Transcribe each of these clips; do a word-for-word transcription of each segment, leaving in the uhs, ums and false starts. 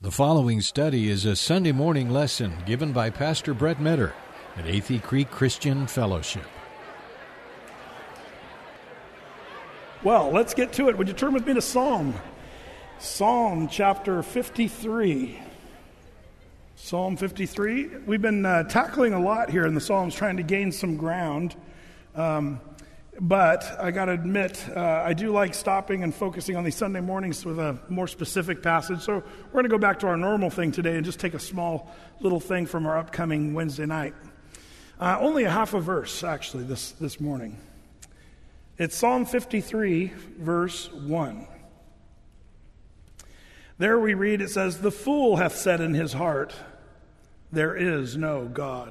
The following study is a Sunday morning lesson given by Pastor Brett Metter at Athey Creek Christian Fellowship. Well, let's get to it. Would you turn with me to Psalm? Psalm chapter fifty-three. Psalm fifty-three. We've been uh, tackling a lot here in the Psalms, trying to gain some ground. Um, but I got to admit, uh, I do like stopping and focusing on these Sunday mornings with a more specific passage. So we're going to go back to our normal thing today and just take a small little thing from our upcoming Wednesday night. Uh, only a half a verse, actually, this, this morning. It's Psalm fifty-three, verse one. There we read, it says, "The fool hath said in his heart, there is no God."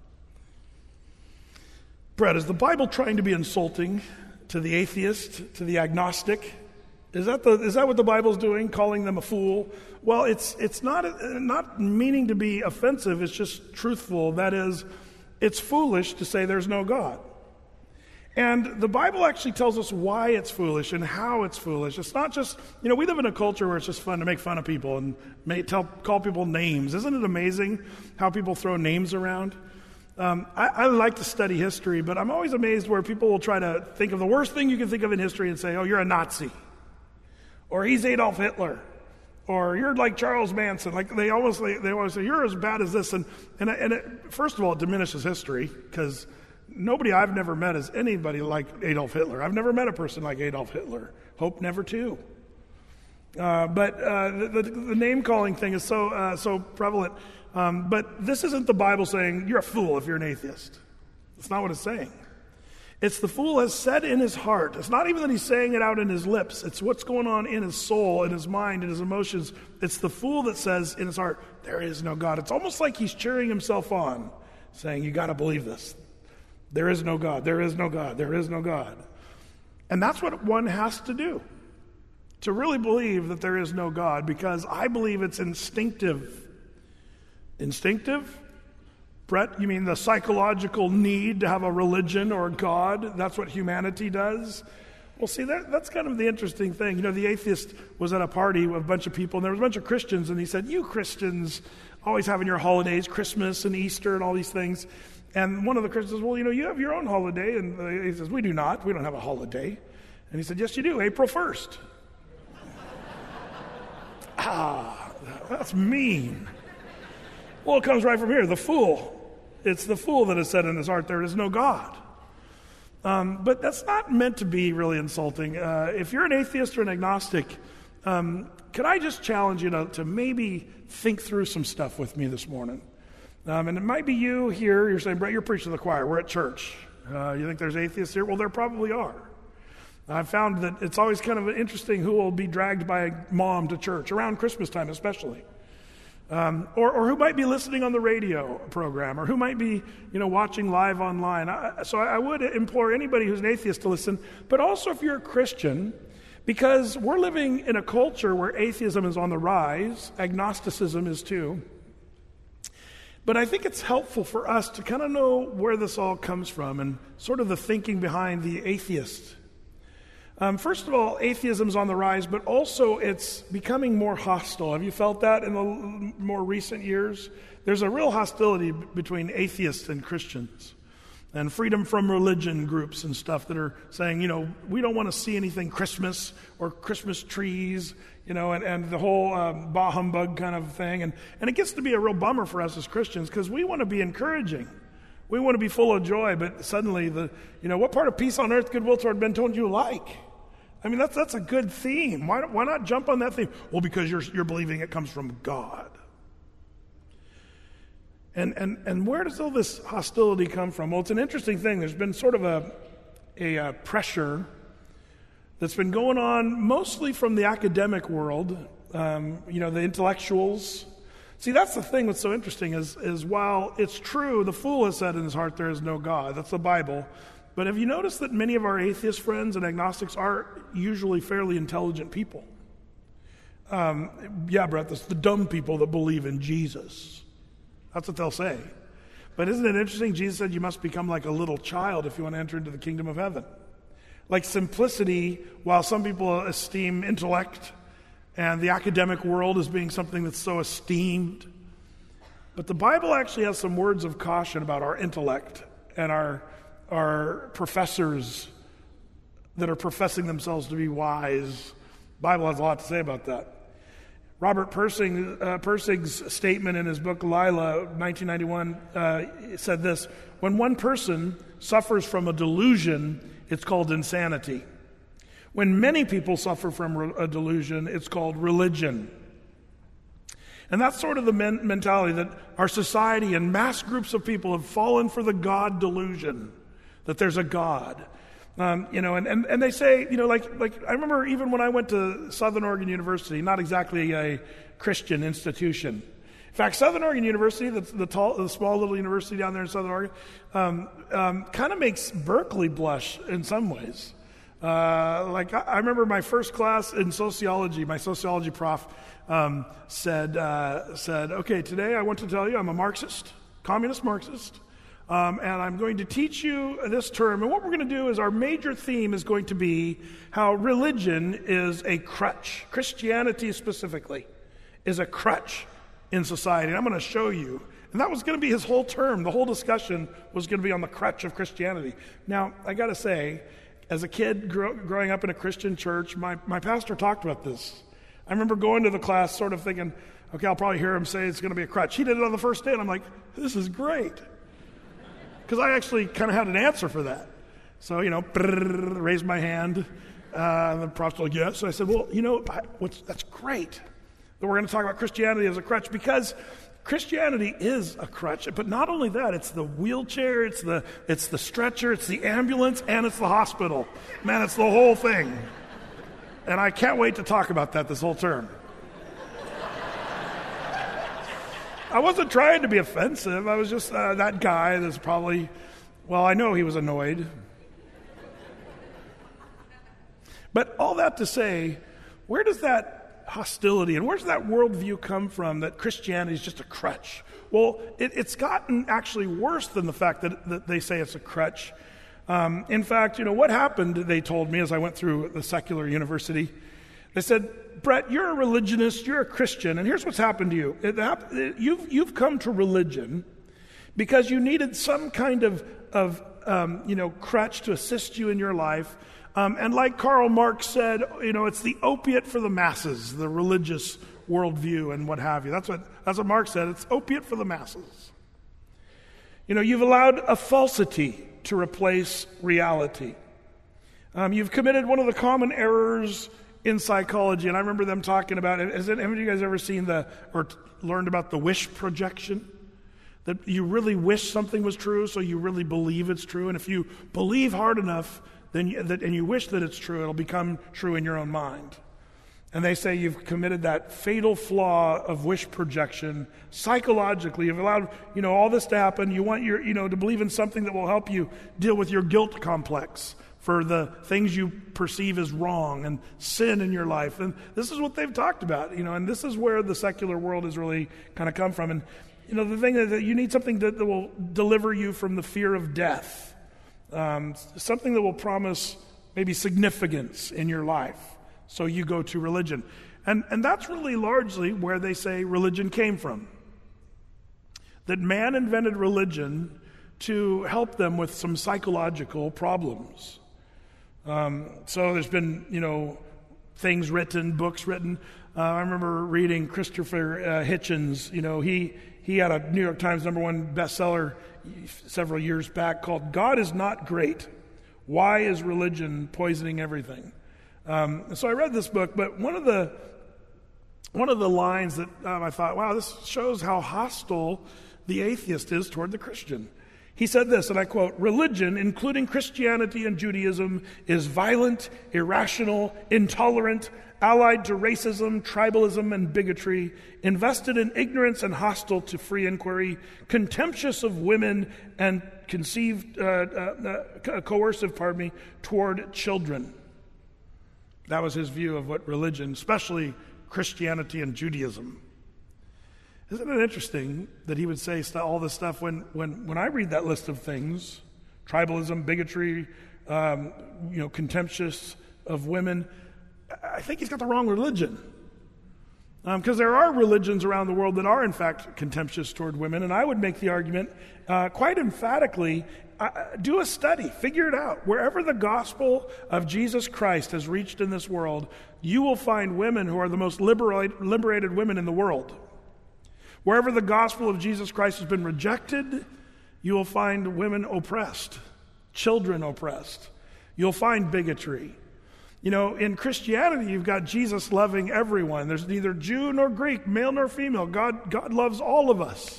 Brett, is the Bible trying to be insulting to the atheist, to the agnostic? Is that the is that what the Bible's doing, calling them a fool? Well, it's it's not not meaning to be offensive. It's just truthful. That is, it's foolish to say there's no God. And the Bible actually tells us why it's foolish and how it's foolish. It's not just, you know, we live in a culture where it's just fun to make fun of people and make, tell, call people names. Isn't it amazing how people throw names around? Um, I, I like to study history, but I'm always amazed where people will try to think of the worst thing you can think of in history and say, oh, you're a Nazi. Or he's Adolf Hitler. Or you're like Charles Manson. Like they always, they, they always say, you're as bad as this. And, and, and it, first of all, it diminishes history because nobody I've never met is anybody like Adolf Hitler. I've never met a person like Adolf Hitler. Hope never to. Uh, but uh, the, the, the name-calling thing is so uh, so prevalent. Um, but this isn't the Bible saying, you're a fool if you're an atheist. That's not what it's saying. It's the fool has said in his heart. It's not even that he's saying it out in his lips. It's what's going on in his soul, in his mind, in his emotions. It's the fool that says in his heart, there is no God. It's almost like he's cheering himself on, saying, you got to believe this. There is no God, there is no God, there is no God. And that's what one has to do, to really believe that there is no God, because I believe it's instinctive. Instinctive? Brett, you mean the psychological need to have a religion or a God? That's what humanity does? Well, see, that, that's kind of the interesting thing. You know, the atheist was at a party with a bunch of people, and there was a bunch of Christians, and he said, you Christians always having your holidays, Christmas and Easter and all these things. And one of the Christians says, well, you know, you have your own holiday. And he says, we do not. We don't have a holiday. And he said, yes, you do. April first. Ah, that's mean. Well, it comes right from here. The fool. It's the fool that has said in his heart, there is no God. Um, but that's not meant to be really insulting. Uh, if you're an atheist or an agnostic, um, could I just challenge you to, to maybe think through some stuff with me this morning? Um, and it might be you here, you're saying, Brett, you're preaching to the choir. We're at church. Uh, you think there's atheists here? Well, there probably are. I've found that it's always kind of interesting who will be dragged by a mom to church, around Christmas time especially. Um, or, or who might be listening on the radio program, or who might be, you know, watching live online. I, so I, I would implore anybody who's an atheist to listen, but also if you're a Christian, because we're living in a culture where atheism is on the rise, agnosticism is too. But I think it's helpful for us to kind of know where this all comes from and sort of the thinking behind the atheist. Um, first of all, atheism's on the rise, but also it's becoming more hostile. Have you felt that in the more recent years? There's a real hostility b- between atheists and Christians, and freedom from religion groups and stuff that are saying, you know, we don't want to see anything Christmas or Christmas trees, you know, and, and the whole uh, bah humbug kind of thing. And, and it gets to be a real bummer for us as Christians because we want to be encouraging. We want to be full of joy, but suddenly, the you know, what part of peace on earth, goodwill toward men don't you like? I mean, that's that's a good theme. Why, why not jump on that theme? Well, because you're you're believing it comes from God. And and and where does all this hostility come from? Well, it's an interesting thing. There's been sort of a a uh, pressure that's been going on mostly from the academic world, um, you know, the intellectuals. See, that's the thing that's so interesting is, is while it's true, the fool has said in his heart there is no God. That's the Bible. But have you noticed that many of our atheist friends and agnostics are usually fairly intelligent people? Um, yeah, Brett, that's the dumb people that believe in Jesus. That's what they'll say. But isn't it interesting? Jesus said you must become like a little child if you want to enter into the kingdom of heaven. Like simplicity, while some people esteem intellect and the academic world as being something that's so esteemed. But the Bible actually has some words of caution about our intellect and our, our professors that are professing themselves to be wise. The Bible has a lot to say about that. Robert Persing, uh, Persig's statement in his book Lila, nineteen ninety-one, uh, said this: when one person suffers from a delusion, it's called insanity. When many people suffer from a delusion, it's called religion. And that's sort of the men- mentality that our society and mass groups of people have fallen for the God delusion, that there's a God. Um, you know, and, and, and they say, you know, like, like I remember even when I went to Southern Oregon University, not exactly a Christian institution. In fact, Southern Oregon University, the, the, tall, the small little university down there in Southern Oregon, um, um, kind of makes Berkeley blush in some ways. Uh, like I, I remember my first class in sociology, my sociology prof um, said, uh, said, okay, today I want to tell you I'm a Marxist, communist Marxist. Um, and I'm going to teach you this term. And what we're going to do is our major theme is going to be how religion is a crutch. Christianity specifically is a crutch in society. And I'm going to show you. And that was going to be his whole term. The whole discussion was going to be on the crutch of Christianity. Now, I got to say, as a kid grow, growing up in a Christian church, my, my pastor talked about this. I remember going to the class sort of thinking, okay, I'll probably hear him say it's going to be a crutch. He did it on the first day, and I'm like, this is great. Because I actually kind of had an answer for that. So, you know, brrr, raised my hand. Uh, and the prof's like, yes. So I said, well, you know, I, what's, that's great that we're going to talk about Christianity as a crutch, because Christianity is a crutch. But not only that, it's the wheelchair, it's the, it's the stretcher, it's the ambulance, and it's the hospital. Man, it's the whole thing. And I can't wait to talk about that this whole term. I wasn't trying to be offensive. I was just uh, that guy that's probably, well, I know he was annoyed. But all that to say, where does that hostility and where does that worldview come from that Christianity is just a crutch? Well, it, it's gotten actually worse than the fact that, that they say it's a crutch. Um, in fact, you know, what happened, they told me as I went through the secular university, they said, Brett, you're a religionist, you're a Christian, and here's what's happened to you. It hap- it, you've, you've come to religion because you needed some kind of, of um, you know, crutch to assist you in your life. Um, and like Karl Marx said, you know, it's the opiate for the masses, the religious worldview and what have you. That's what, that's what Marx said. It's opiate for the masses. You know, you've allowed a falsity to replace reality. Um, you've committed one of the common errors in psychology, and I remember them talking about it. Has any of you guys ever seen the, or t- learned about the wish projection? That you really wish something was true, so you really believe it's true, and if you believe hard enough, then you, that, and you wish that it's true, it'll become true in your own mind. And they say you've committed that fatal flaw of wish projection psychologically. You've allowed, you know, all this to happen. You want your, you know, to believe in something that will help you deal with your guilt complex for the things you perceive as wrong and sin in your life. And this is what they've talked about, you know, and this is where the secular world has really kind of come from. And, you know, the thing is that you need something that, that will deliver you from the fear of death, um, something that will promise maybe significance in your life. So you go to religion. And, and that's really largely where they say religion came from. That man invented religion to help them with some psychological problems. Um, so there's been, you know, things written, books written. Uh, I remember reading Christopher uh, Hitchens. You know, he he had a New York Times number one bestseller several years back called "God is Not Great. Why is Religion Poisoning Everything?" Um, so I read this book, but one of the one of the lines that um, I thought, wow, this shows how hostile the atheist is toward the Christian. He said this, and I quote, "Religion, including Christianity and Judaism, is violent, irrational, intolerant, allied to racism, tribalism, and bigotry, invested in ignorance and hostile to free inquiry, contemptuous of women, and conceived, uh, uh, uh, coercive, pardon me, toward children." That was his view of what religion, especially Christianity and Judaism. Isn't it interesting that he would say all this stuff when, when, when I read that list of things, tribalism, bigotry, um, you know, contemptuous of women, I think he's got the wrong religion. Because um, there are religions around the world that are, in fact, contemptuous toward women. And I would make the argument uh, quite emphatically, uh, do a study, figure it out. Wherever the gospel of Jesus Christ has reached in this world, you will find women who are the most liberate, liberated women in the world. Wherever the gospel of Jesus Christ has been rejected, you will find women oppressed, children oppressed. You'll find bigotry. You know, in Christianity, you've got Jesus loving everyone. There's neither Jew nor Greek, male nor female. God, God loves all of us.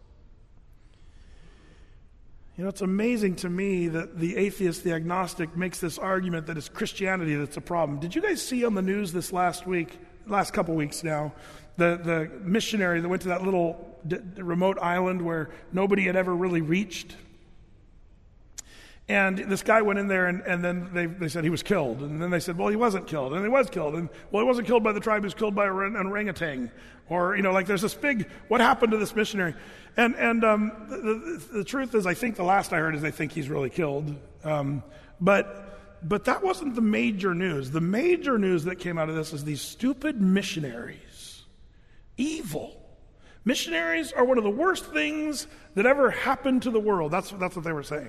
You know, it's amazing to me that the atheist, the agnostic, makes this argument that it's Christianity that's a problem. Did you guys see on the news this last week, last couple weeks now, the, the missionary that went to that little d- remote island where nobody had ever really reached? And this guy went in there, and, and then they, they said he was killed. And then they said, well, he wasn't killed. And he was killed. And, well, he wasn't killed by the tribe. He was killed by an orangutan. Or, you know, like there's this big, what happened to this missionary? And and um, the, the, the truth is, I think the last I heard is they think he's really killed. Um, but but that wasn't the major news. The major news that came out of this is these stupid missionaries. Evil. Missionaries are one of the worst things that ever happened to the world. That's, that's what they were saying.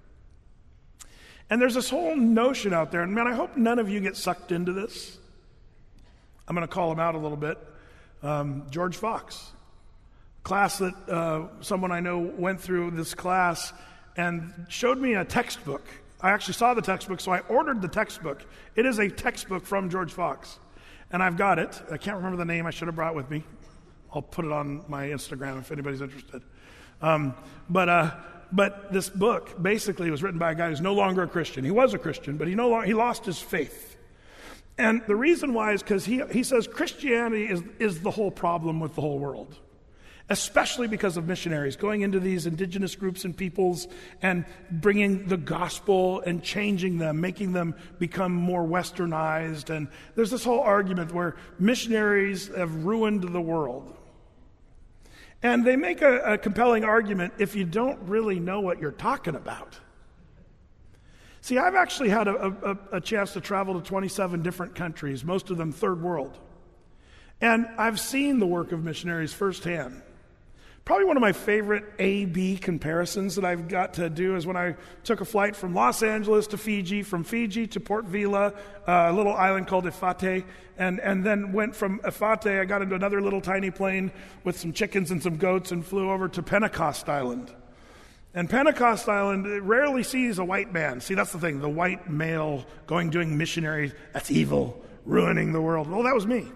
And there's this whole notion out there, and man, I hope none of you get sucked into this. I'm going to call him out a little bit. Um, George Fox. Class that uh, someone I know went through this class and showed me a textbook. I actually saw the textbook, so I ordered the textbook. It is a textbook from George Fox. And I've got it. I can't remember the name. I should have brought it with me. I'll put it on my Instagram if anybody's interested. Um, but... Uh, But this book basically was written by a guy who's no longer a Christian. He was a Christian, but he no longer, he lost his faith. And the reason why is because he, he says Christianity is, is the whole problem with the whole world, especially because of missionaries going into these indigenous groups and peoples and bringing the gospel and changing them, making them become more westernized. And there's this whole argument where missionaries have ruined the world. And they make a, a compelling argument if you don't really know what you're talking about. See, I've actually had a, a, a chance to travel to twenty-seven different countries, most of them third world. And I've seen the work of missionaries firsthand. Probably one of my favorite A B comparisons that I've got to do is when I took a flight from Los Angeles to Fiji, from Fiji to Port Vila, uh, a little island called Efate, and, and then went from Efate, I got into another little tiny plane with some chickens and some goats and flew over to Pentecost Island. And Pentecost Island rarely sees a white man. See, that's the thing, the white male going doing missionary, that's evil, ruining the world. Well, that was me.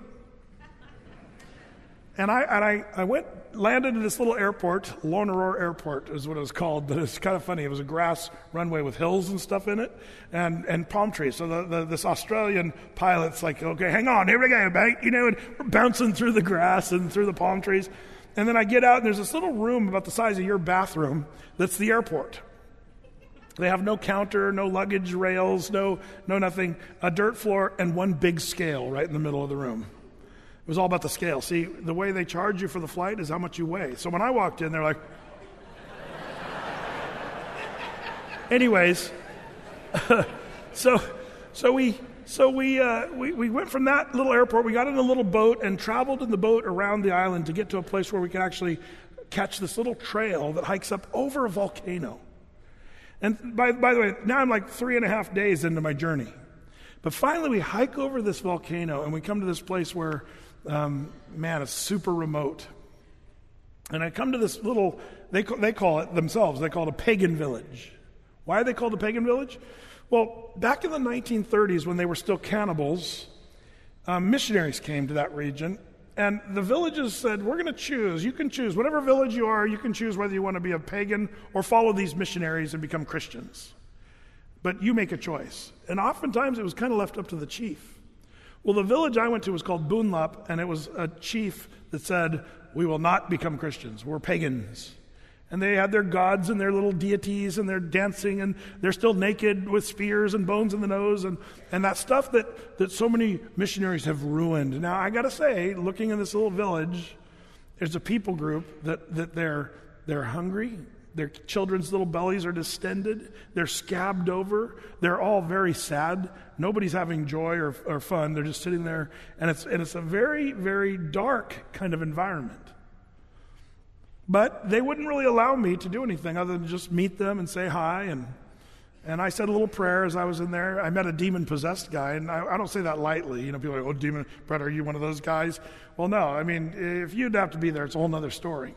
And I and I, I went, landed in this little airport, Lonaror Airport is what it was called, but it's kind of funny. It was a grass runway with hills and stuff in it, and, and palm trees. So the, the, this Australian pilot's like, okay, hang on, here we go, mate, you know, and we're bouncing through the grass and through the palm trees. And then I get out, and there's this little room about the size of your bathroom that's the airport. They have no counter, no luggage rails, no no nothing, a dirt floor, and one big scale right in the middle of the room. It was all about the scale. See, the way they charge you for the flight is how much you weigh. So when I walked in, they're like... Anyways, so so we so we, uh, we we went from that little airport. We got in a little boat and traveled in the boat around the island to get to a place where we could actually catch this little trail that hikes up over a volcano. And by by the way, now I'm like three and a half days into my journey. But finally, we hike over this volcano and we come to this place where... Um, man, it's super remote. And I come to this little, they, they call it themselves, they call it a pagan village. Why are they called a pagan village? Well, back in the nineteen thirties when they were still cannibals, um, missionaries came to that region, and the villages said, we're going to choose, you can choose, whatever village you are, you can choose whether you want to be a pagan or follow these missionaries and become Christians. But you make a choice. And oftentimes it was kind of left up to the chief. Well, the village I went to was called Boonlap, and it was a chief that said, we will not become Christians. We're pagans. And they had their gods and their little deities, and they're dancing, and they're still naked with spears and bones in the nose, and, and that stuff that, that so many missionaries have ruined. Now, I got to say, looking in this little village, there's a people group that, that they're, they're hungry, Their children's little bellies are distended. They're scabbed over. They're all very sad. Nobody's having joy or, or fun. They're just sitting there. And it's, and it's a very, very dark kind of environment. But they wouldn't really allow me to do anything other than just meet them and say hi. And and I said a little prayer as I was in there. I met a demon-possessed guy, and I, I don't say that lightly. You know, people are like, oh, demon, Brett, are you one of those guys? Well, no. I mean, if you'd have to be there, it's a whole other story.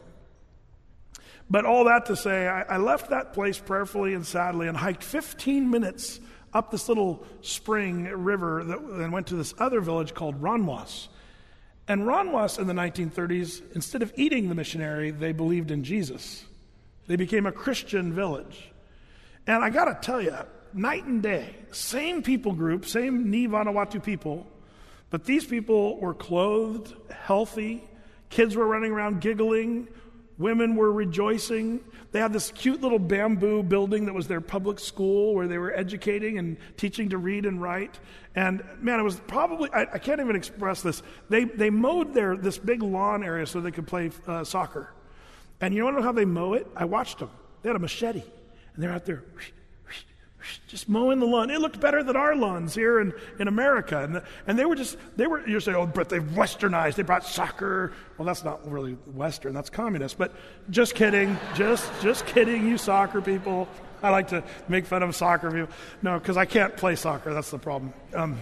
But all that to say, I, I left that place prayerfully and sadly and hiked fifteen minutes up this little spring river that, and went to this other village called Ranwas. And Ranwas in the nineteen thirties, instead of eating the missionary, they believed in Jesus. They became a Christian village. And I got to tell you, night and day, same people group, same Ni Vanuatu people, but these people were clothed, healthy, kids were running around giggling, women were rejoicing. They had this cute little bamboo building that was their public school where they were educating and teaching to read and write. And man, it was probably, I, I can't even express this. They they mowed their this big lawn area so they could play uh, soccer. And you want to know how they mow it? I watched them. They had a machete. And they're out there just mowing the lawn. It looked better than our lawns here in, in America. And, and they were just, they were, you're saying, oh, but they've westernized. They brought soccer. Well, that's not really Western. That's communist. But just kidding. Just, just kidding, you soccer people. I like to make fun of soccer people. No, because I can't play soccer. That's the problem. Um,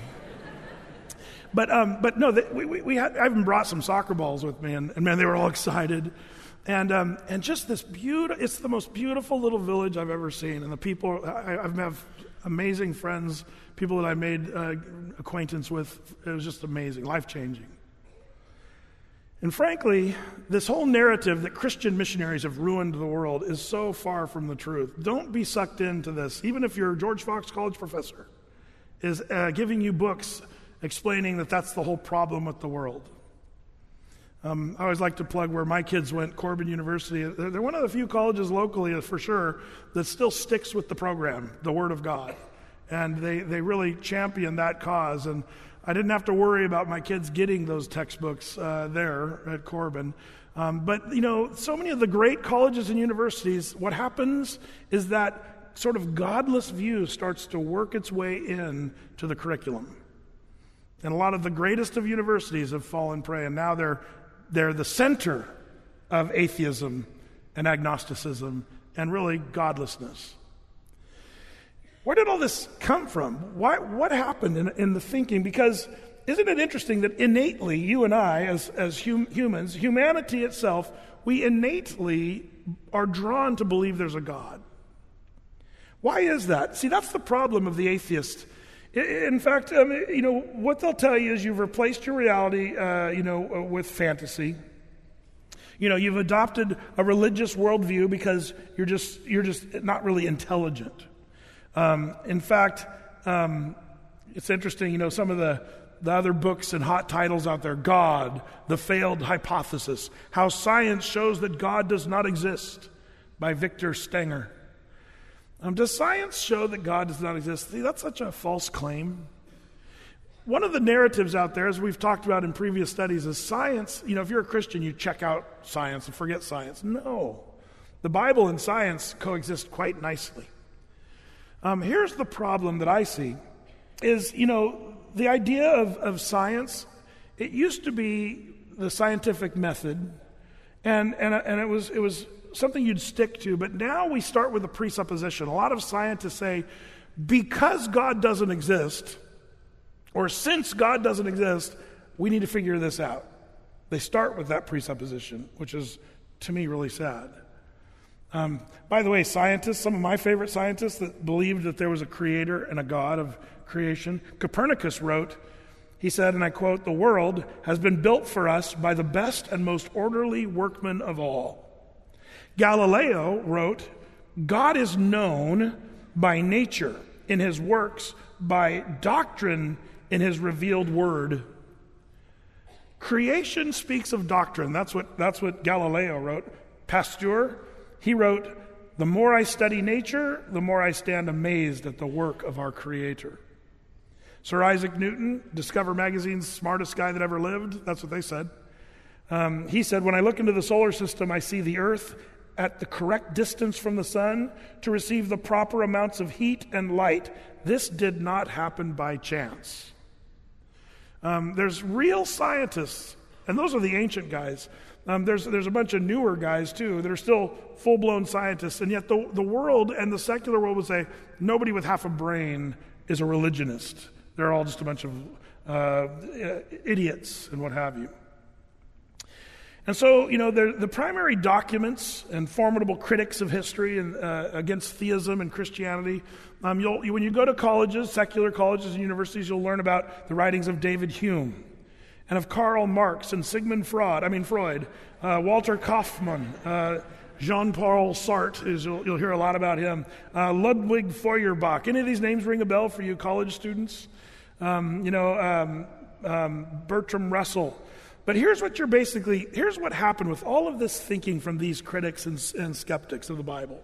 but, um, but no, they, we, we, we had, I even brought some soccer balls with me. And, and man, they were all excited. And um, and just this beautiful, it's the most beautiful little village I've ever seen. And the people, I, I've have amazing friends, people that I made uh, acquaintance with. It was just amazing, life-changing. And frankly, this whole narrative that Christian missionaries have ruined the world is so far from the truth. Don't be sucked into this. Even if you're a George Fox College professor, is uh, giving you books explaining that that's the whole problem with the world. Um, I always like to plug where my kids went, Corbin University. They're, they're one of the few colleges locally, for sure, that still sticks with the program, the Word of God. And they, they really champion that cause. And I didn't have to worry about my kids getting those textbooks uh, there at Corbin. Um, but, you know, so many of the great colleges and universities, what happens is that sort of godless view starts to work its way in to the curriculum. And a lot of the greatest of universities have fallen prey, and now they're They're the center of atheism and agnosticism and really godlessness. Where did all this come from? Why, what happened in, in the thinking? Because isn't it interesting that innately, you and I, as, as hum, humans, humanity itself, we innately are drawn to believe there's a God. Why is that? See, that's the problem of the atheist. In fact, um, you know, what they'll tell you is you've replaced your reality, uh, you know, with fantasy. You know, you've adopted a religious worldview because you're just you're just not really intelligent. Um, in fact, um, it's interesting, you know, some of the, the other books and hot titles out there, God, The Failed Hypothesis, How Science Shows That God Does Not Exist, by Victor Stenger. Um, does science show that God does not exist? See, that's such a false claim. One of the narratives out there, as we've talked about in previous studies, is science. You know, if you're a Christian, you check out science and forget science. No. The Bible and science coexist quite nicely. Um, here's the problem that I see is, you know, the idea of, of science, it used to be the scientific method, and and, and it was it was something you'd stick to, but now we start with a presupposition. A lot of scientists say, because God doesn't exist, or since God doesn't exist, we need to figure this out. They start with that presupposition, which is, to me, really sad. Um, by the way, scientists, some of my favorite scientists that believed that there was a creator and a God of creation, Copernicus wrote, he said, and I quote, "The world has been built for us by the best and most orderly workman of all." Galileo wrote, "God is known by nature in his works, by doctrine in his revealed word." Creation speaks of doctrine. That's what, that's what Galileo wrote. Pasteur, he wrote, "The more I study nature, the more I stand amazed at the work of our Creator." Sir Isaac Newton, Discover Magazine's smartest guy that ever lived, that's what they said. Um, he said, "When I look into the solar system, I see the Earth at the correct distance from the sun to receive the proper amounts of heat and light. This did not happen by chance. Um, there's real scientists, and those are the ancient guys. Um, there's there's a bunch of newer guys too that are still full-blown scientists, and yet the the world and the secular world would say nobody with half a brain is a religionist. They're all just a bunch of uh, idiots and what have you. And so, you know, the primary documents and formidable critics of history and uh, against theism and Christianity, um, you'll, when you go to colleges, secular colleges and universities, you'll learn about the writings of David Hume and of Karl Marx and Sigmund Freud, I mean Freud, uh, Walter Kaufmann, uh, Jean-Paul Sartre, is, you'll, you'll hear a lot about him, uh, Ludwig Feuerbach. Any of these names ring a bell for you college students? Um, you know, um, um, Bertrand Russell. But here's what you're basically, here's what happened with all of this thinking from these critics and, and skeptics of the Bible.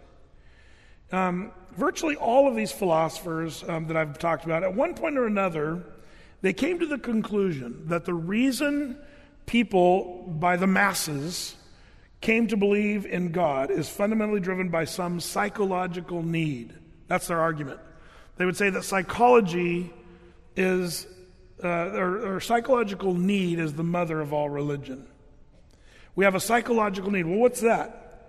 Um, virtually all of these philosophers um, that I've talked about, at one point or another, they came to the conclusion that the reason people, by the masses, came to believe in God is fundamentally driven by some psychological need. That's their argument. They would say that psychology is Uh, or, or psychological need is the mother of all religion. We have a psychological need. Well, what's that?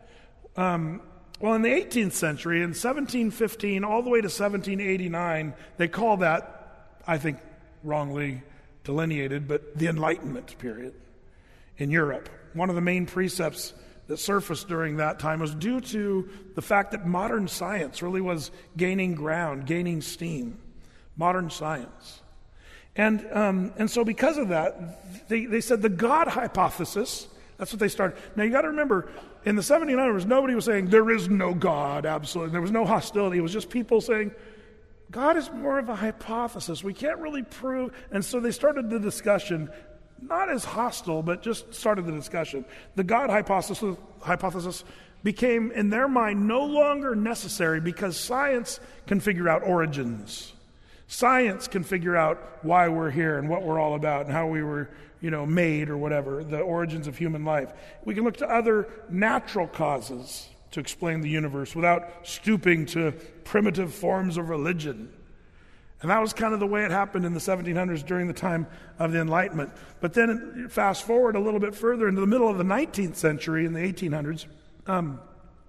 Um, well, in the eighteenth century, in seventeen fifteen all the way to seventeen eighty-nine, they call that, I think wrongly delineated, but the Enlightenment period in Europe. One of the main precepts that surfaced during that time was due to the fact that modern science really was gaining ground, gaining steam. Modern science. And um, and so because of that, they, they said the God hypothesis, that's what they started. Now you got to remember, in the seventeen hundreds, nobody was saying there is no God, absolutely. There was no hostility. It was just people saying, God is more of a hypothesis. We can't really prove. And so they started the discussion, not as hostile, but just started the discussion. The God hypothesis, hypothesis became, in their mind, no longer necessary because science can figure out origins. Science can figure out why we're here and what we're all about and how we were, you know, made or whatever, the origins of human life. We can look to other natural causes to explain the universe without stooping to primitive forms of religion. And that was kind of the way it happened in the seventeen hundreds during the time of the Enlightenment. But then fast forward a little bit further into the middle of the nineteenth century, in the eighteen hundreds, um,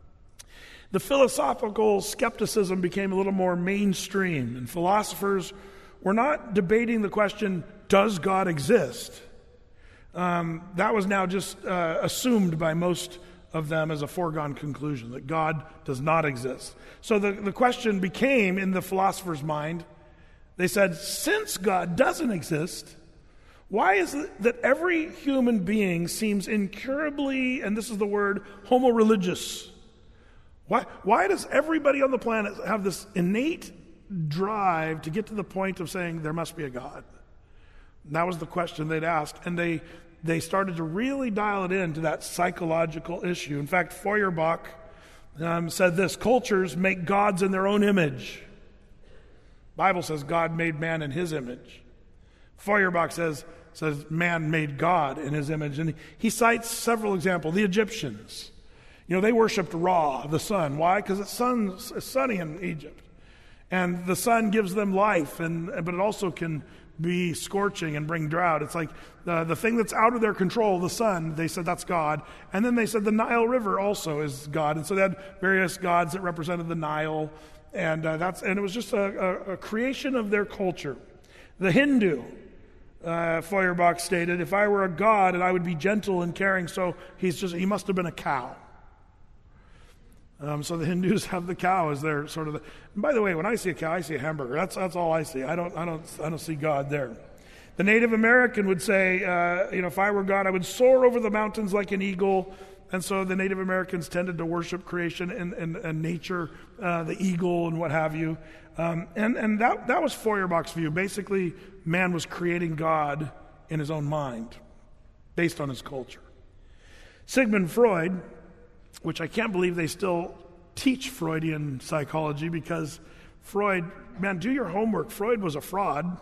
the philosophical skepticism became a little more mainstream, and philosophers were not debating the question, does God exist? Um, that was now just uh, assumed by most of them as a foregone conclusion, that God does not exist. So the, the question became, in the philosopher's mind, they said, since God doesn't exist, why is it that every human being seems incurably, and this is the word, homo-religious? Why, why does everybody on the planet have this innate drive to get to the point of saying there must be a God? And that was the question they'd asked, and they they started to really dial it into that psychological issue. In fact, Feuerbach um, said this, cultures make gods in their own image. The Bible says God made man in his image. Feuerbach says, says man made God in his image, and he cites several examples. The Egyptians. You know, they worshipped Ra, the sun. Why? Because it's, sun, it's sunny in Egypt. And the sun gives them life, and but it also can be scorching and bring drought. It's like the, the thing that's out of their control, the sun, they said that's God. And then they said the Nile River also is God. And so they had various gods that represented the Nile. And uh, that's and it was just a, a, a creation of their culture. The Hindu, uh, Feuerbach stated, if I were a god and I would be gentle and caring, so he's just he must have been a cow. Um, so the Hindus have the cow as their sort of the, and by the way, when I see a cow, I see a hamburger. That's that's all I see. I don't I don't I don't see God there. The Native American would say, uh, you know, if I were God, I would soar over the mountains like an eagle. And so the Native Americans tended to worship creation and, and, and nature, uh, the eagle and what have you. Um, and and that that was Feuerbach's view. Basically, man was creating God in his own mind, based on his culture. Sigmund Freud, which I can't believe they still teach Freudian psychology, because Freud, man, do your homework. Freud was a fraud.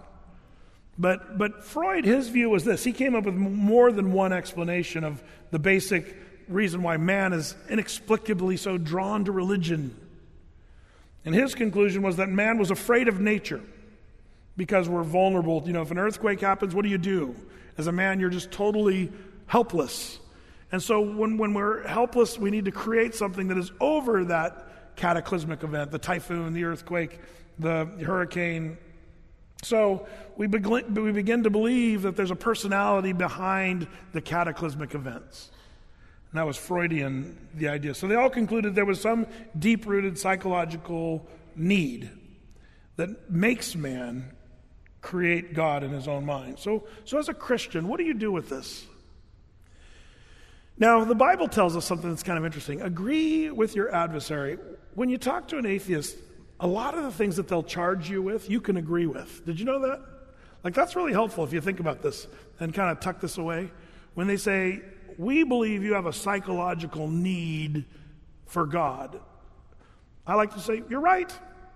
But but Freud, his view was this. He came up with more than one explanation of the basic reason why man is inexplicably so drawn to religion. And his conclusion was that man was afraid of nature because we're vulnerable. You know, if an earthquake happens, what do you do? As a man, you're just totally helpless. And so when, when we're helpless, we need to create something that is over that cataclysmic event, the typhoon, the earthquake, the hurricane. So we begin, we begin to believe that there's a personality behind the cataclysmic events. And that was Freudian, the idea. So they all concluded there was some deep-rooted psychological need that makes man create God in his own mind. So, so as a Christian, what do you do with this? Now, the Bible tells us something that's kind of interesting. Agree with your adversary. When you talk to an atheist, a lot of the things that they'll charge you with, you can agree with. Did you know that? Like, that's really helpful if you think about this and kind of tuck this away. When they say, we believe you have a psychological need for God, I like to say, you're right.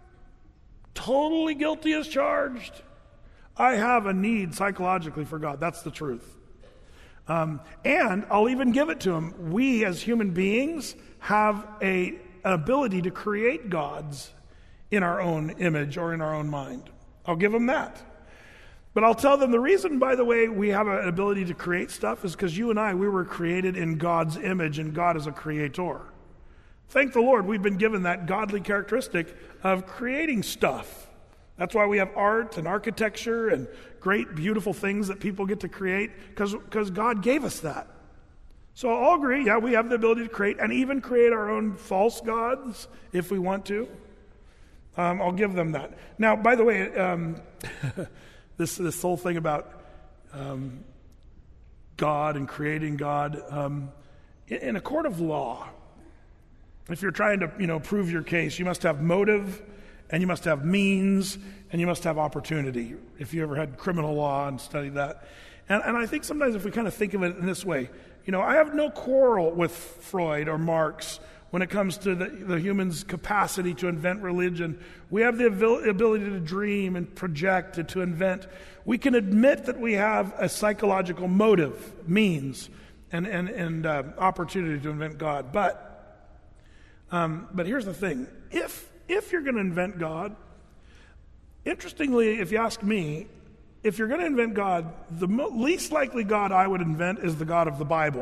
Totally guilty as charged. I have a need psychologically for God. That's the truth. Um, and I'll even give it to him. We as human beings have a, an ability to create gods in our own image or in our own mind. I'll give them that. But I'll tell them the reason, by the way, we have an ability to create stuff is because you and I, we were created in God's image, and God is a creator. Thank the Lord, we've been given that godly characteristic of creating stuff. That's why we have art and architecture and great, beautiful things that people get to create, because because God gave us that. So I'll agree, yeah, we have the ability to create and even create our own false gods if we want to. Um, I'll give them that. Now, by the way, um, this this whole thing about um, God and creating God, um, in, in a court of law, if you're trying to, you know, prove your case, you must have motive, and you must have means, and you must have opportunity. If you ever had criminal law and studied that. And, and I think sometimes if we kind of think of it in this way, you know, I have no quarrel with Freud or Marx when it comes to the, the human's capacity to invent religion. We have the ability to dream and project and to invent. We can admit that we have a psychological motive, means, and, and, and uh, opportunity to invent God. But um, but here's the thing. If If you're going to invent God, interestingly, if you ask me, if you're going to invent God, the mo- least likely God I would invent is the God of the Bible.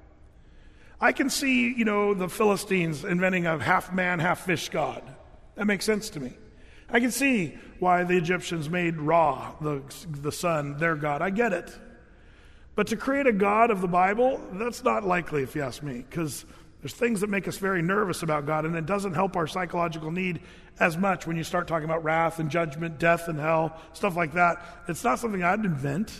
I can see, you know, the Philistines inventing a half-man, half-fish God. That makes sense to me. I can see why the Egyptians made Ra, the, the sun, their God. I get it. But to create a God of the Bible, that's not likely, if you ask me, because there's things that make us very nervous about God, and it doesn't help our psychological need as much when you start talking about wrath and judgment, death and hell, stuff like that. It's not something I'd invent.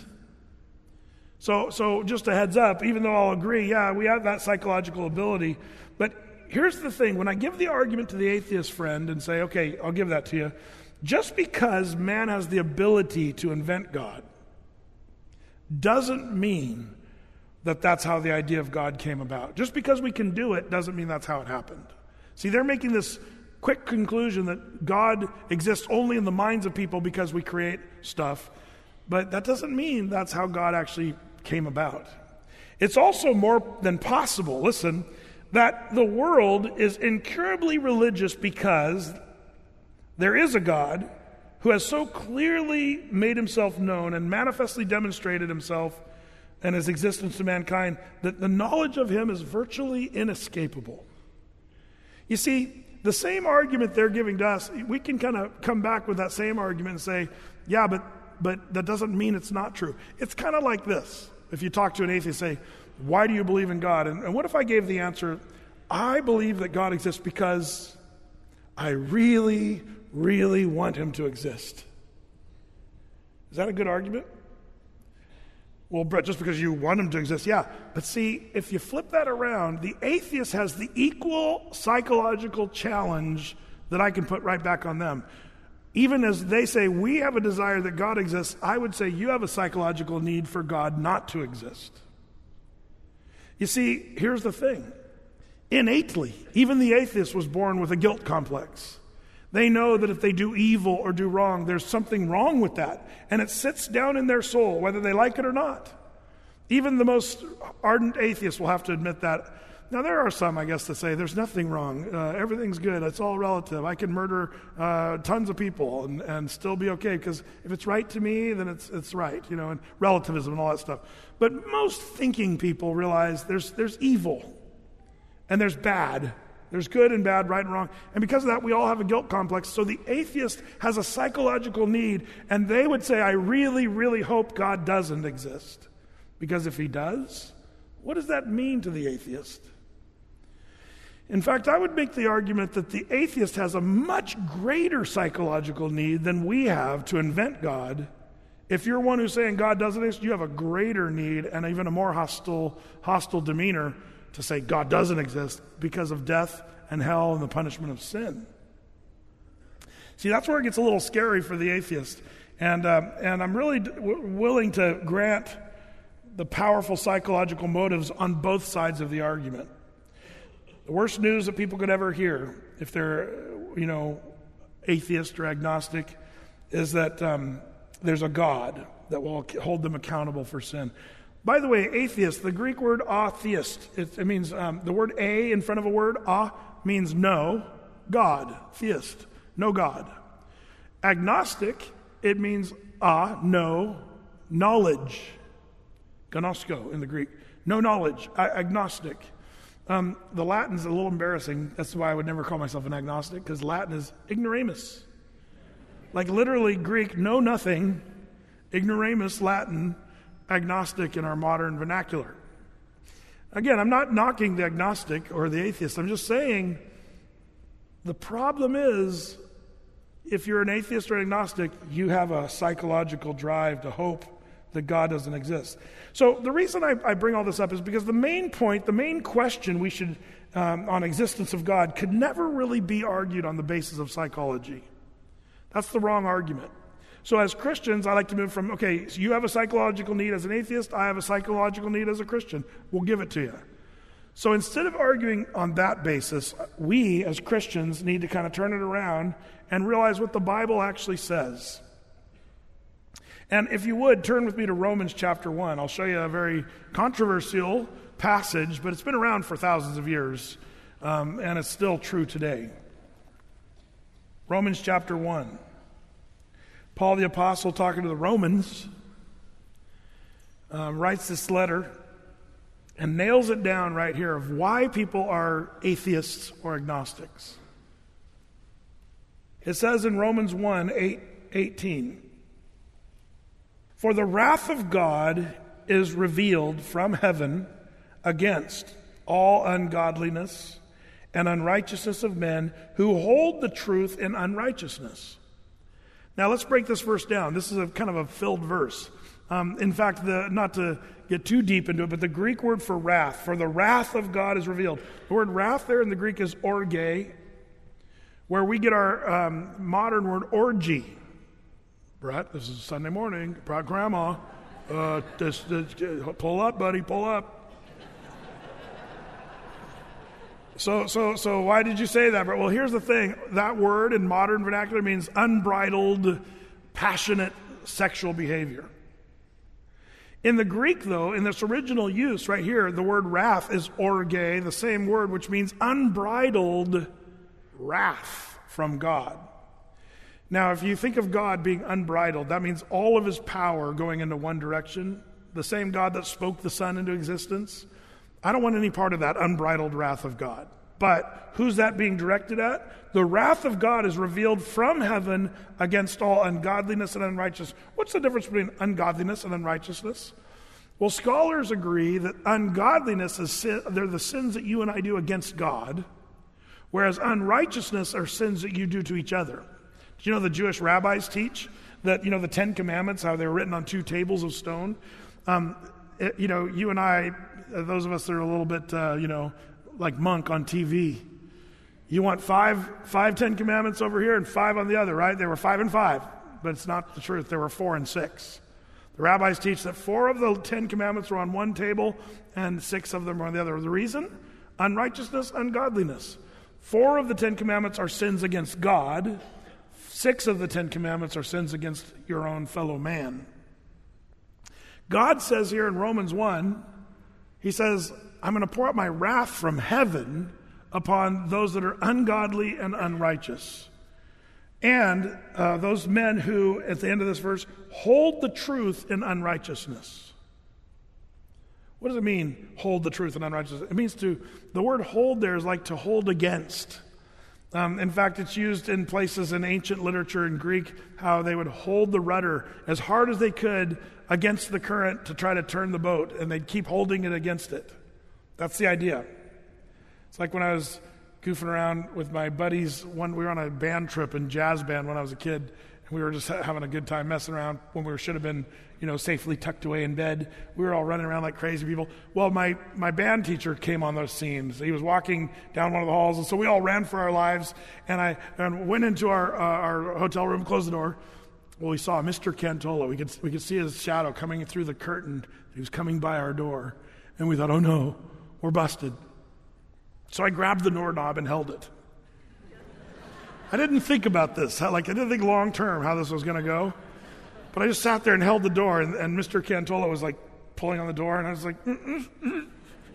So, so just a heads up, even though I'll agree, yeah, we have that psychological ability, but here's the thing. When I give the argument to the atheist friend and say, okay, I'll give that to you, just because man has the ability to invent God doesn't mean that that's how the idea of God came about. Just because we can do it doesn't mean that's how it happened. See, they're making this quick conclusion that God exists only in the minds of people because we create stuff, but that doesn't mean that's how God actually came about. It's also more than possible, listen, that the world is incurably religious because there is a God who has so clearly made himself known and manifestly demonstrated himself and his existence to mankind, that the knowledge of him is virtually inescapable. You see, the same argument they're giving to us, we can kind of come back with that same argument and say, yeah, but but that doesn't mean it's not true. It's kind of like this. If you talk to an atheist, say, why do you believe in God? And, and what if I gave the answer, I believe that God exists because I really, really want him to exist. Is that a good argument? Well, Brett, just because you want him to exist, yeah. But see, if you flip that around, the atheist has the equal psychological challenge that I can put right back on them. Even as they say, we have a desire that God exists, I would say you have a psychological need for God not to exist. You see, here's the thing. Innately, even the atheist was born with a guilt complex. They know that if they do evil or do wrong, there's something wrong with that. And it sits down in their soul, whether they like it or not. Even the most ardent atheist will have to admit that. Now, there are some, I guess, that say there's nothing wrong. Uh, everything's good. It's all relative. I can murder uh, tons of people and, and still be okay, because if it's right to me, then it's it's right, you know, and relativism and all that stuff. But most thinking people realize there's there's evil and there's bad. There's good and bad, right and wrong. And because of that, we all have a guilt complex. So the atheist has a psychological need, and they would say, I really, really hope God doesn't exist. Because if he does, what does that mean to the atheist? In fact, I would make the argument that the atheist has a much greater psychological need than we have to invent God. If you're one who's saying God doesn't exist, you have a greater need and even a more hostile, hostile demeanor to say God doesn't exist because of death and hell and the punishment of sin. See, that's where it gets a little scary for the atheist. And, uh, and I'm really w- willing to grant the powerful psychological motives on both sides of the argument. The worst news that people could ever hear, if they're, you know, atheist or agnostic, is that um, there's a God that will hold them accountable for sin. By the way, atheist, the Greek word atheist, it, it means um, the word a in front of a word, a, means no, God, theist, no God. Agnostic, it means a, no, knowledge, gnosko in the Greek, no knowledge, a- agnostic. Um, the Latin's a little embarrassing. That's why I would never call myself an agnostic, because Latin is ignoramus. Like literally Greek, know nothing, ignoramus, Latin, agnostic in our modern vernacular. Again, I'm not knocking the agnostic or the atheist. I'm just saying the problem is if you're an atheist or an agnostic, you have a psychological drive to hope that God doesn't exist. So the reason I, I bring all this up is because the main point, the main question we should, um, on existence of God, could never really be argued on the basis of psychology. That's the wrong argument. So as Christians, I like to move from, okay, so you have a psychological need as an atheist, I have a psychological need as a Christian. We'll give it to you. So instead of arguing on that basis, we as Christians need to kind of turn it around and realize what the Bible actually says. And if you would, turn with me to Romans chapter one. I'll show you a very controversial passage, but it's been around for thousands of years, um, and it's still true today. Romans chapter one. Paul the Apostle, talking to the Romans, um, writes this letter and nails it down right here of why people are atheists or agnostics. It says in Romans one, eight, eighteen, for the wrath of God is revealed from heaven against all ungodliness and unrighteousness of men who hold the truth in unrighteousness. Now let's break this verse down. This is a kind of a filled verse. Um, in fact, the, not to get too deep into it, but the Greek word for wrath, for the wrath of God is revealed. The word wrath there in the Greek is orge, where we get our um, modern word orgy. Brett, this is Sunday morning. Proud grandma. Uh, this, this, pull up, buddy, pull up. So, so, so why did you say that, Brett? Well, here's the thing. That word in modern vernacular means unbridled, passionate sexual behavior. In the Greek, though, in this original use right here, the word wrath is orge, the same word, which means unbridled wrath from God. Now, if you think of God being unbridled, that means all of his power going into one direction. The same God that spoke the sun into existence. I don't want any part of that unbridled wrath of God. But who's that being directed at? The wrath of God is revealed from heaven against all ungodliness and unrighteousness. What's the difference between ungodliness and unrighteousness? Well, scholars agree that ungodliness is sin, they're the sins that you and I do against God, whereas unrighteousness are sins that you do to each other. Do you know the Jewish rabbis teach that, you know, the Ten Commandments, how they were written on two tables of stone? Um, it, you know, you and I, those of us that are a little bit, uh, you know, like Monk on T V, you want five, five Ten Commandments over here and five on the other, right? There were five and five, but it's not the truth. There were four and six. The rabbis teach that four of the Ten Commandments were on one table and six of them were on the other. The reason? Unrighteousness, ungodliness. Four of the Ten Commandments are sins against God. Six of the Ten Commandments are sins against your own fellow man. God says here in Romans one, he says, I'm going to pour out my wrath from heaven upon those that are ungodly and unrighteous. And uh, those men who, at the end of this verse, hold the truth in unrighteousness. What does it mean, hold the truth in unrighteousness? It means to, the word hold there is like to hold against. Um, in fact, it's used in places in ancient literature in Greek, how they would hold the rudder as hard as they could against the current to try to turn the boat, and they'd keep holding it against it. That's the idea. It's like when I was goofing around with my buddies. One, we were on a band trip in jazz band when I was a kid, and we were just having a good time messing around when we should have been, you know, safely tucked away in bed. We were all running around like crazy people. Well, my, my band teacher came on those scenes. He was walking down one of the halls, and so we all ran for our lives, and I and went into our uh, our hotel room, closed the door. Well, we saw Mister Cantola. We could we could see his shadow coming through the curtain. He was coming by our door, and we thought, oh no, we're busted. So I grabbed the doorknob and held it. I didn't think about this, how, like I didn't think long term how this was going to go. But I just sat there and held the door, and, and Mister Cantola was like pulling on the door, and I was like, mm, mm, mm.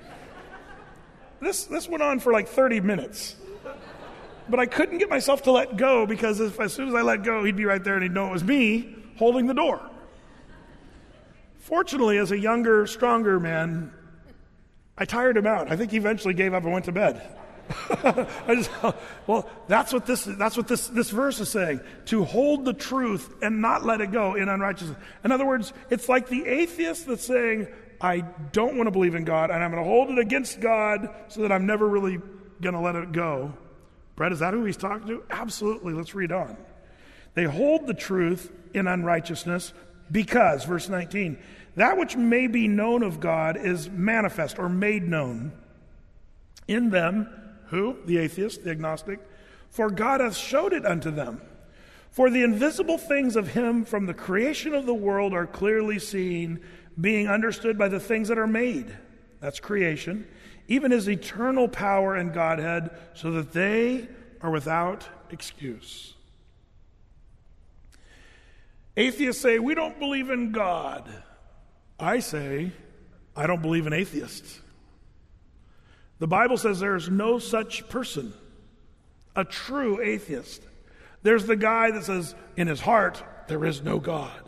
This this went on for like thirty minutes. But I couldn't get myself to let go, because if, as soon as I let go, he'd be right there and he'd know it was me holding the door. Fortunately, as a younger, stronger man, I tired him out. I think he eventually gave up and went to bed. I just, well, that's what this that's what this, this verse is saying. To hold the truth and not let it go in unrighteousness. In other words, it's like the atheist that's saying, I don't want to believe in God, and I'm going to hold it against God so that I'm never really going to let it go. Brett, is that who he's talking to? Absolutely. Let's read on. They hold the truth in unrighteousness because, verse nineteen, that which may be known of God is manifest or made known in them. Who? The atheist, the agnostic. For God hath showed it unto them. For the invisible things of him from the creation of the world are clearly seen, being understood by the things that are made. That's creation. Even his eternal power and Godhead, so that they are without excuse. Atheists say, we don't believe in God. I say, I don't believe in atheists. The Bible says there is no such person, a true atheist. There's the guy that says, in his heart, there is no God.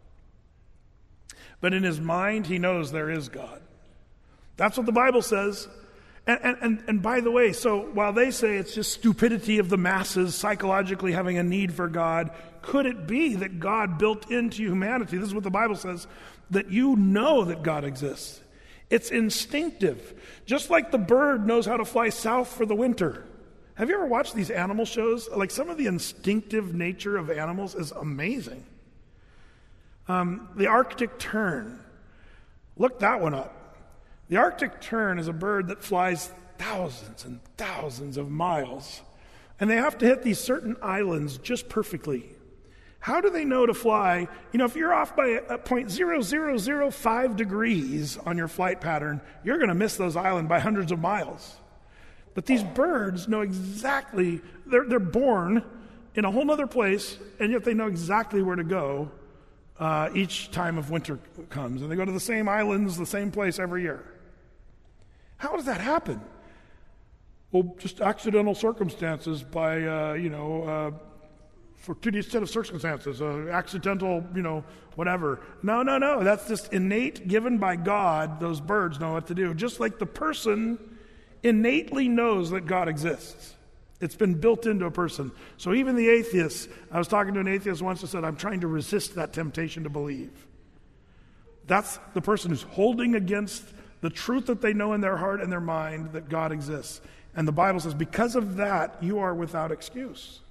But in his mind, he knows there is God. That's what the Bible says. And, and, and, and by the way, so while they say it's just stupidity of the masses psychologically having a need for God, could it be that God built into humanity, this is what the Bible says, that you know that God exists? It's instinctive. Just like the bird knows how to fly south for the winter. Have you ever watched these animal shows? Like, some of the instinctive nature of animals is amazing. Um, the Arctic tern. Look that one up. The Arctic tern is a bird that flies thousands and thousands of miles. And they have to hit these certain islands just perfectly. How do they know to fly? You know, if you're off by a point zero zero zero five degrees on your flight pattern, you're going to miss those islands by hundreds of miles. But these birds know exactly, they're, they're born in a whole other place, and yet they know exactly where to go uh, each time of winter comes. And they go to the same islands, the same place every year. How does that happen? Well, just accidental circumstances by, uh, you know, uh, fortuitous set of circumstances, uh, accidental, you know, whatever. No, no, no. That's just innate, given by God. Those birds know what to do. Just like the person innately knows that God exists. It's been built into a person. So even the atheists, I was talking to an atheist once and said, I'm trying to resist that temptation to believe. That's the person who's holding against the truth that they know in their heart and their mind that God exists. And the Bible says, because of that, you are without excuse.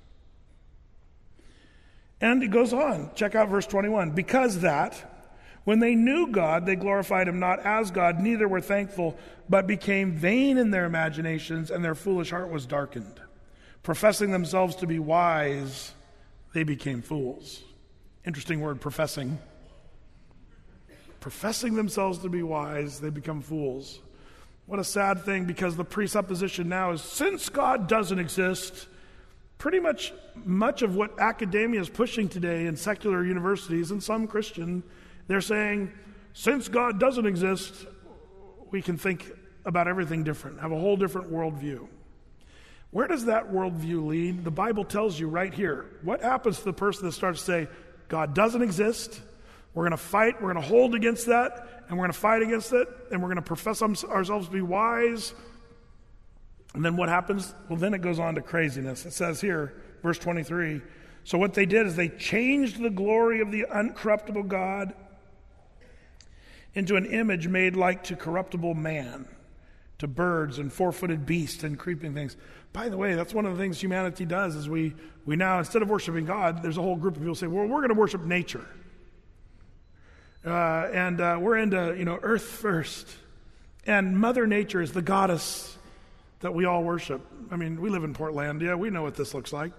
And it goes on. Check out verse twenty-one. Because that, when they knew God, they glorified him not as God, neither were thankful, but became vain in their imaginations, and their foolish heart was darkened. Professing themselves to be wise, they became fools. Interesting word, professing. Professing themselves to be wise, they become fools. What a sad thing, because the presupposition now is, since God doesn't exist, pretty much much of what academia is pushing today in secular universities and some Christian, they're saying, since God doesn't exist, we can think about everything different, have a whole different worldview. Where does that worldview lead? The Bible tells you right here. What happens to the person that starts to say, God doesn't exist, we're going to fight, we're going to hold against that, and we're going to fight against it, and we're going to profess ourselves to be wise. And then what happens? Well, then it goes on to craziness. It says here, verse twenty-three, so what they did is they changed the glory of the uncorruptible God into an image made like to corruptible man, to birds and four-footed beasts and creeping things. By the way, that's one of the things humanity does is we, we now, instead of worshiping God, there's a whole group of people who say, well, we're going to worship nature. Uh, and uh, we're into, you know, earth first. And Mother Nature is the goddess that we all worship. I mean, we live in Portlandia. We know what this looks like.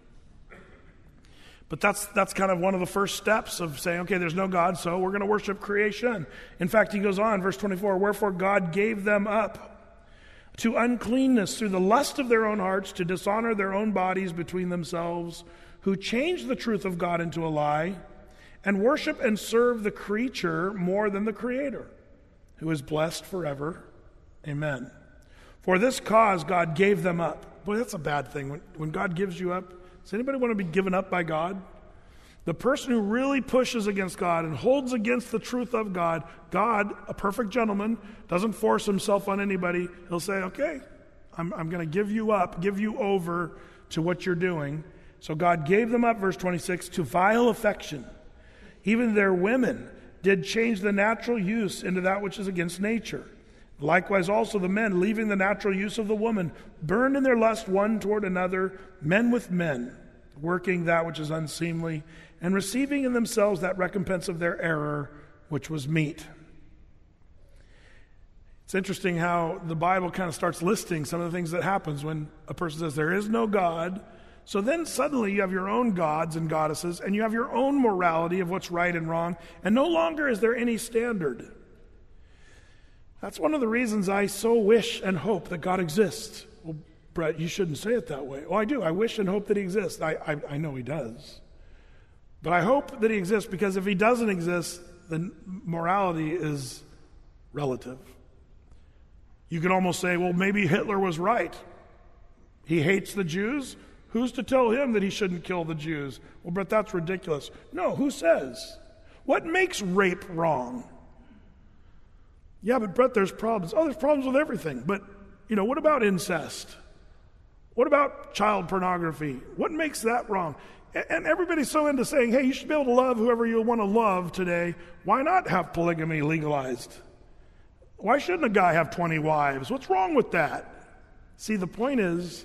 But that's that's kind of one of the first steps of saying, okay, there's no God, so we're going to worship creation. In fact, he goes on, verse twenty-four, wherefore God gave them up to uncleanness through the lust of their own hearts, to dishonor their own bodies between themselves, who changed the truth of God into a lie, and worship and serve the creature more than the Creator, who is blessed forever. Amen. For this cause God gave them up. Boy, that's a bad thing. When, when God gives you up, does anybody want to be given up by God? The person who really pushes against God and holds against the truth of God, God, a perfect gentleman, doesn't force himself on anybody. He'll say, okay, I'm, I'm going to give you up, give you over to what you're doing. So God gave them up, verse twenty-six, to vile affection. Even their women did change the natural use into that which is against nature. Likewise also the men, leaving the natural use of the woman, burned in their lust one toward another, men with men, working that which is unseemly, and receiving in themselves that recompense of their error, which was meat. It's interesting how the Bible kind of starts listing some of the things that happens when a person says there is no God. So then suddenly you have your own gods and goddesses, and you have your own morality of what's right and wrong, and no longer is there any standard. That's one of the reasons I so wish and hope that God exists. Well, Brett, you shouldn't say it that way. Well, I do. I wish and hope that he exists. I, I, I know he does. But I hope that he exists because if he doesn't exist, then morality is relative. You can almost say, well, maybe Hitler was right. He hates the Jews. Who's to tell him that he shouldn't kill the Jews? Well, Brett, that's ridiculous. No, who says? What makes rape wrong? Yeah, but Brett, there's problems. Oh, there's problems with everything. But, you know, what about incest? What about child pornography? What makes that wrong? And everybody's so into saying, hey, you should be able to love whoever you want to love today. Why not have polygamy legalized? Why shouldn't a guy have twenty wives? What's wrong with that? See, the point is,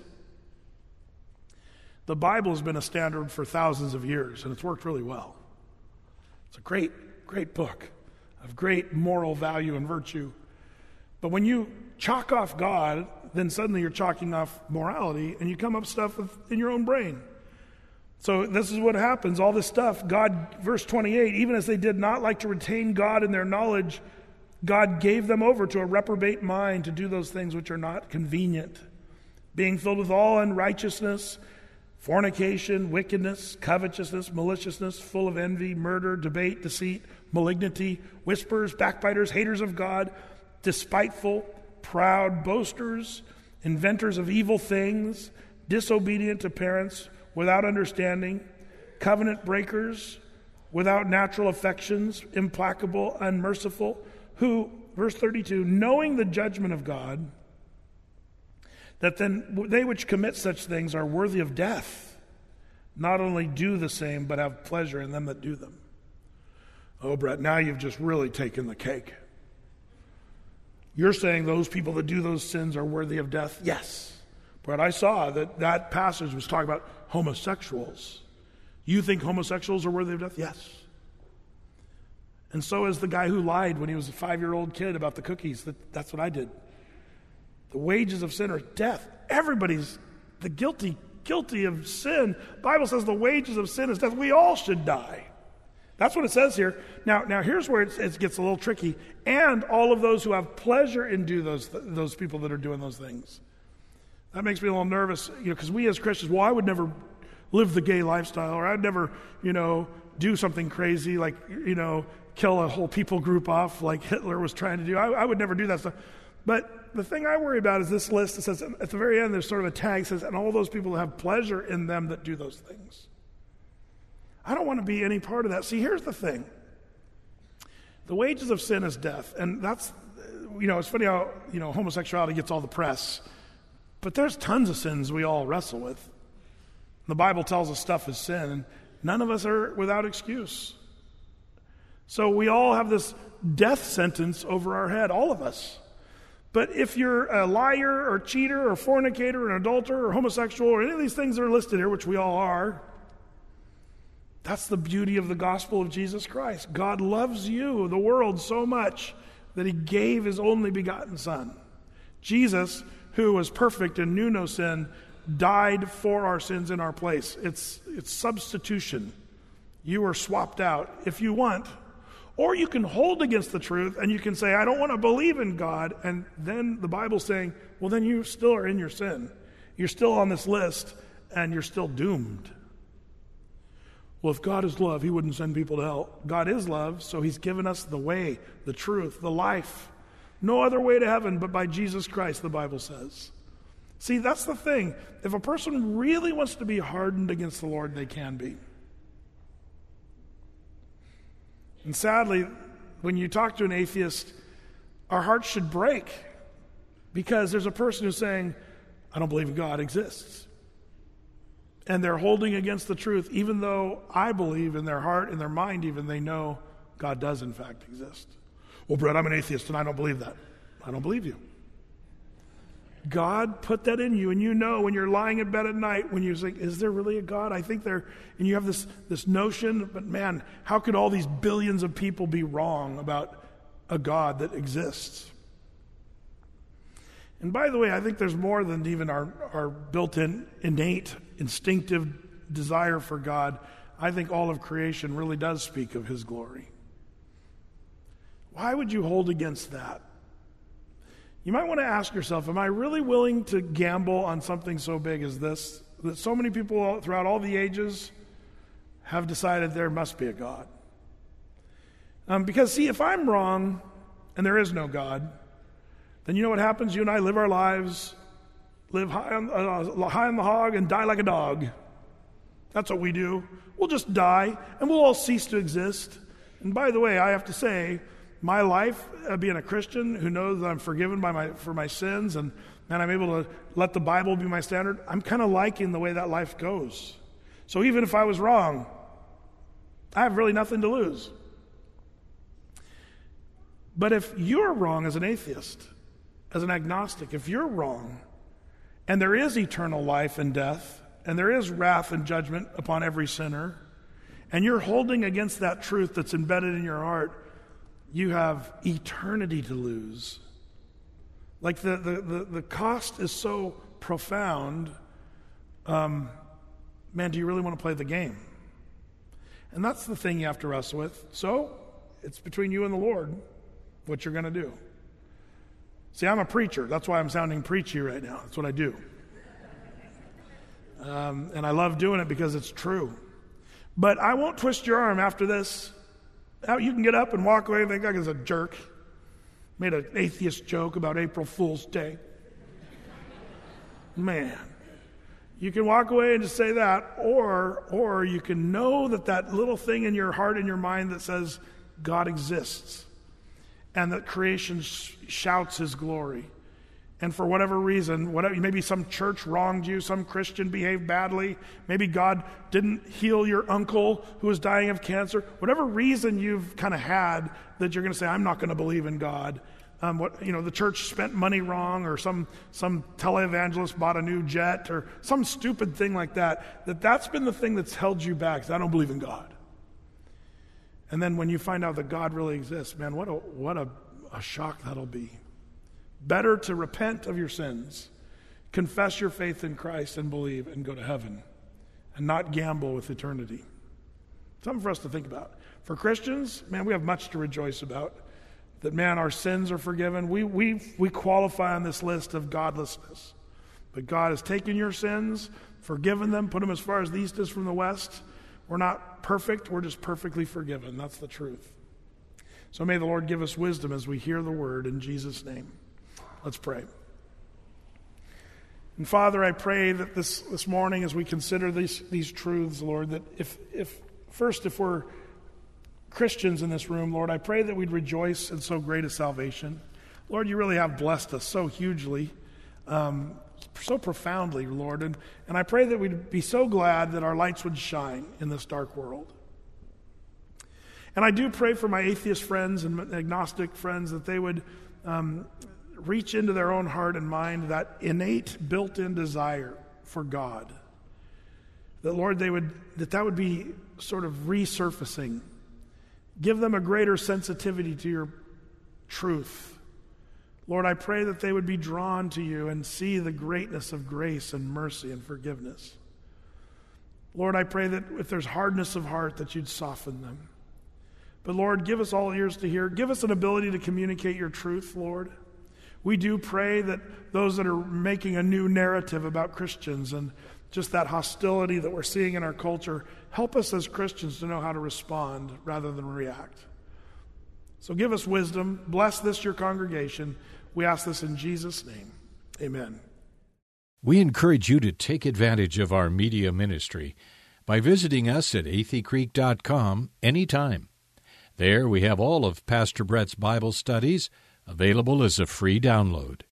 the Bible has been a standard for thousands of years, and it's worked really well. It's a great, great book of great moral value and virtue. But when you chalk off God, then suddenly you're chalking off morality, and you come up with stuff with, in your own brain. So this is what happens, all this stuff. God, verse twenty-eight, even as they did not like to retain God in their knowledge, God gave them over to a reprobate mind to do those things which are not convenient, being filled with all unrighteousness, fornication, wickedness, covetousness, maliciousness, full of envy, murder, debate, deceit, malignity, whisperers, backbiters, haters of God, despiteful, proud, boasters, inventors of evil things, disobedient to parents, without understanding, covenant breakers, without natural affections, implacable, unmerciful, who, verse thirty-two, knowing the judgment of God, that then they which commit such things are worthy of death, not only do the same, but have pleasure in them that do them. Oh, Brett, now you've just really taken the cake. You're saying those people that do those sins are worthy of death? Yes. Brett, I saw that that passage was talking about homosexuals. You think homosexuals are worthy of death? Yes. And so is the guy who lied when he was a five-year-old kid about the cookies. That, that's what I did. The wages of sin are death. Everybody's the guilty, guilty of sin. The Bible says the wages of sin is death. We all should die. That's what it says here. Now, now here's where it, it gets a little tricky. And all of those who have pleasure in do those those people that are doing those things. That makes me a little nervous, you know, because we as Christians, well, I would never live the gay lifestyle, or I'd never, you know, do something crazy like, you know, kill a whole people group off like Hitler was trying to do. I, I would never do that stuff. But the thing I worry about is this list. It says at the very end, there's sort of a tag that says, and all those people have pleasure in them that do those things. I don't want to be any part of that. See, here's the thing. The wages of sin is death. And that's, you know, it's funny how, you know, homosexuality gets all the press. But there's tons of sins we all wrestle with. The Bible tells us stuff is sin, and none of us are without excuse. So we all have this death sentence over our head, all of us. But if you're a liar or cheater or fornicator or an adulterer or homosexual or any of these things that are listed here, which we all are, that's the beauty of the gospel of Jesus Christ. God loves you, the world, so much that he gave his only begotten Son. Jesus, who was perfect and knew no sin, died for our sins in our place. It's, it's substitution. You are swapped out if you want. Or you can hold against the truth and you can say, I don't want to believe in God. And then the Bible's saying, well, then you still are in your sin. You're still on this list and you're still doomed. Well, if God is love, he wouldn't send people to hell. God is love, so he's given us the way, the truth, the life. No other way to heaven but by Jesus Christ, the Bible says. See, that's the thing. If a person really wants to be hardened against the Lord, they can be. And sadly, when you talk to an atheist, our hearts should break because there's a person who's saying, I don't believe God exists. And they're holding against the truth, even though I believe in their heart, in their mind even, they know God does in fact exist. Well, Brett, I'm an atheist and I don't believe that. I don't believe you. God put that in you, and you know when you're lying in bed at night, when you think, is there really a God? I think there, and you have this, this notion, but man, how could all these billions of people be wrong about a God that exists? And by the way, I think there's more than even our, our built-in, innate, instinctive desire for God. I think all of creation really does speak of his glory. Why would you hold against that? You might want to ask yourself, am I really willing to gamble on something so big as this? That so many people throughout all the ages have decided there must be a God. Um, because see, if I'm wrong and there is no God, then you know what happens? You and I live our lives, live high on, uh, high on the hog and die like a dog. That's what we do. We'll just die and we'll all cease to exist. And by the way, I have to say, my life, uh, being a Christian who knows that I'm forgiven by my for my sins and, and I'm able to let the Bible be my standard, I'm kind of liking the way that life goes. So even if I was wrong, I have really nothing to lose. But if you're wrong as an atheist, as an agnostic, if you're wrong, and there is eternal life and death, and there is wrath and judgment upon every sinner, and you're holding against that truth that's embedded in your heart, you have eternity to lose. Like the, the, the, the cost is so profound. Um, man, do you really want to play the game? And that's the thing you have to wrestle with. So it's between you and the Lord what you're going to do. See, I'm a preacher. That's why I'm sounding preachy right now. That's what I do. Um, and I love doing it because it's true. But I won't twist your arm after this. You can get up and walk away and think I was a jerk. Made an atheist joke about April Fool's Day. Man, you can walk away and just say that, or or you can know that that little thing in your heart and your mind that says God exists and that creation sh- shouts his glory. And for whatever reason, whatever, maybe some church wronged you, some Christian behaved badly, maybe God didn't heal your uncle who was dying of cancer. Whatever reason you've kind of had that you're going to say, I'm not going to believe in God. Um, what you know, the church spent money wrong, or some some televangelist bought a new jet, or some stupid thing like that. That that's been the thing that's held you back. I don't believe in God. And then when you find out that God really exists, man, what a what a, a shock that'll be. Better to repent of your sins, confess your faith in Christ and believe and go to heaven, and not gamble with eternity. Something for us to think about. For Christians, man, we have much to rejoice about. That, man, our sins are forgiven. We we we qualify on this list of godlessness. But God has taken your sins, forgiven them, put them as far as the east is from the west. We're not perfect, we're just perfectly forgiven. That's the truth. So may the Lord give us wisdom as we hear the word in Jesus' name. Let's pray. And Father, I pray that this, this morning as we consider these, these truths, Lord, that if, if first, if we're Christians in this room, Lord, I pray that we'd rejoice in so great a salvation. Lord, you really have blessed us so hugely, um, so profoundly, Lord. And, and I pray that we'd be so glad that our lights would shine in this dark world. And I do pray for my atheist friends and agnostic friends that they would um, reach into their own heart and mind that innate, built-in desire for God. That, Lord, they would that that would be sort of resurfacing. Give them a greater sensitivity to your truth. Lord, I pray that they would be drawn to you and see the greatness of grace and mercy and forgiveness. Lord, I pray that if there's hardness of heart, that you'd soften them. But Lord, give us all ears to hear. Give us an ability to communicate your truth, Lord. We do pray that those that are making a new narrative about Christians and just that hostility that we're seeing in our culture, help us as Christians to know how to respond rather than react. So give us wisdom. Bless this, your congregation. We ask this in Jesus' name. Amen. We encourage you to take advantage of our media ministry by visiting us at athey creek dot com anytime. There we have all of Pastor Brett's Bible studies available as a free download.